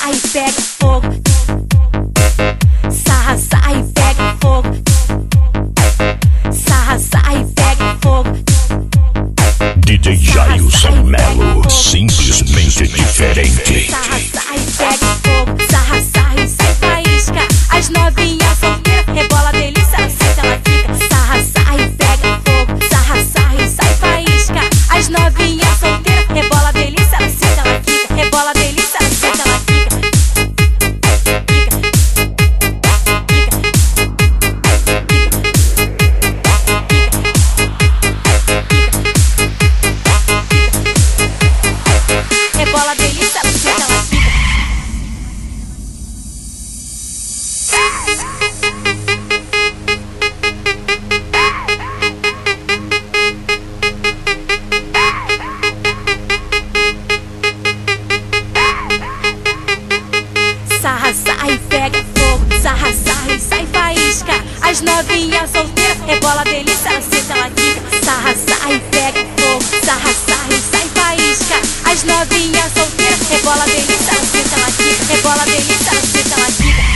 e pega fogo. Sarra, sarra e pega fogo. Sarra, sarra e pega fogo. DJ Jailson Melo, simplesmente diferente. Sarra, sarra e pega fogo. Sarra, sarra e sai faísca. As novinhas solteiras rebola delícia, ela senta, ela fica. Sarra, sarra e pega fogo. Sarra, sarra e sai faísca. As novinhas solteiras rebola delícia, ela senta, ela fica. Rebola delícia, ela senta, ela fica. Rebola delícia, ela senta, ela fica. Sarra, sarra e pega fogo. Sarra, sarra e sai faísca. As novinhas solteiras rebola delícia, ela senta, ela fica. Sarra, sarra e pega fogo. Sarra, sarra e sai faísca. As novinhas solteiras rebola delícia, ela senta, ela fica. Rebola delícia, ela senta, ela fica.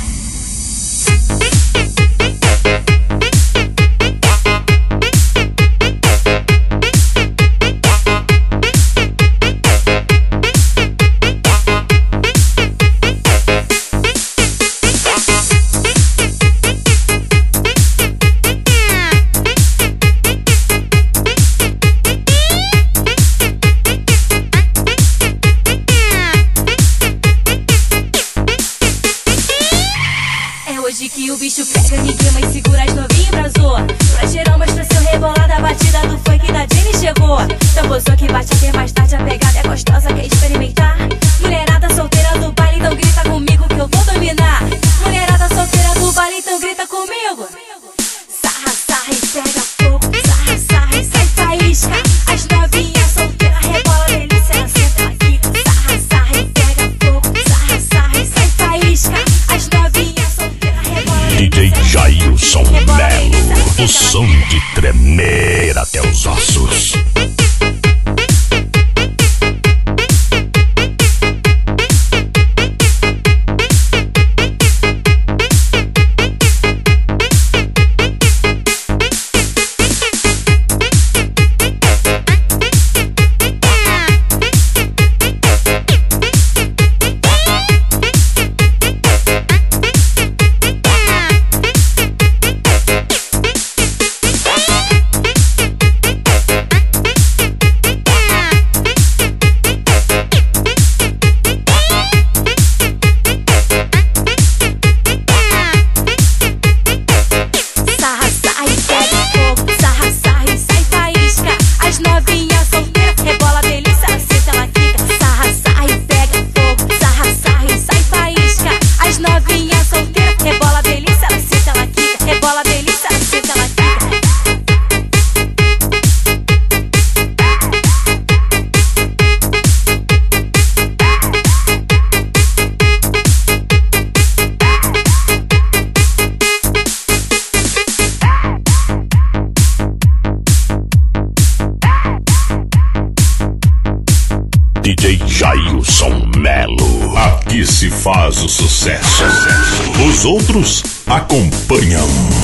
Hoje que o bicho pega, ninguém mais segura as novinhas pra zoa. Pra geral mostra seu rebolado, a batida do funk da Jenny chegou. Tambozão que bate até mais tarde, a pegada é gostosa, quer experimentar? Mulherada solteira do baile, então grita comigo que eu vou dominar. Mulherada solteira do baile, então grita comigo. Sarra, sarra e pega fogo. Sarra, sarra e sai faísca. As novinhas solteiras rebola delícia, ela senta, ela fica. Sarra, sarra e pega fogo. Sarra, sarra e sai faísca. As novinhas solteiras rebola DJ Jailson Melo, o som de tremer até os ossos. DJ Jailson Melo, aqui se faz o sucesso. Os outros acompanham.